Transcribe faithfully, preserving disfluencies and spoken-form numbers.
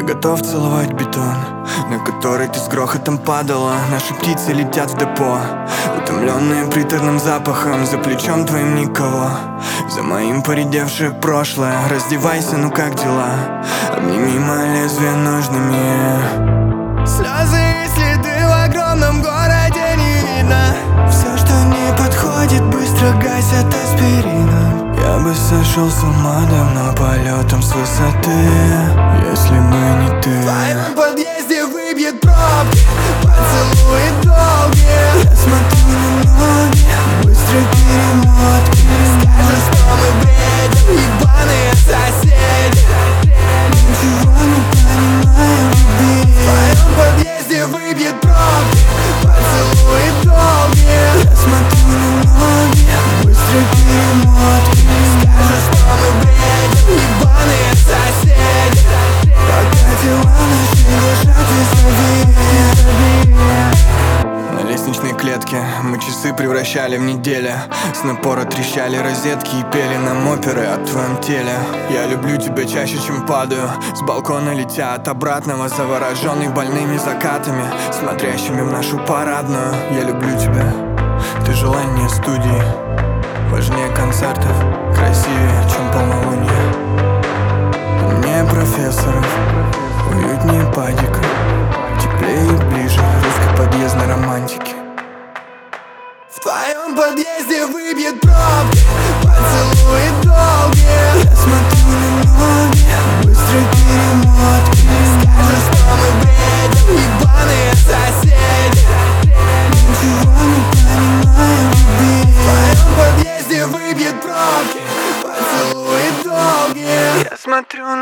Я готов целовать бетон, на который ты с грохотом падала. Наши птицы летят в депо, утомленные приторным запахом. За плечом твоим никого, за моим поредевшее прошлое. Раздевайся, ну как дела? Обними мои лезвия ножными. Слезы и следы в огромном городе не видно. Все, что не подходит, быстро гасят аспирином. Я бы сошел с ума давно полетом с высоты, если бы не ты. В твоем подъезде выбьет пробки, поцелуи долгие. Я смотрю на ноги, быстрые перемотки. Скажешь, что мы бредим, ебаные соседи. Ничего не понимаю, любви. В твоем подъезде выбьет пробки, поцелуи долгие. Я смотрю на ноги, быстрые перемотки. Скажешь, что мы бредим, ебаные соседи. Пока дела наши лежат без доверия. На лестничной клетке мы часы превращали в недели. С напора трещали розетки и пели нам оперы о твоем теле. Я люблю тебя чаще, чем падаю с балкона, летя от обратного, завороженный больными закатами, смотрящими в нашу парадную. Я люблю тебя, ты желание студии, важнее концертов, красивее, чем полнолуние. Мне профессоров, уютнее падика, теплее и ближе русской подъездной романтики. В твоем подъезде выбьет пробки, поцелуи долгие. Я смотрю на ноги, быстрые перемотки. Скажешь, что мы бредим, ебаные соседи. Ничего не понимаю, любви. В твоем подъезде выбьет пробки, поцелуи долгие. Я смотрю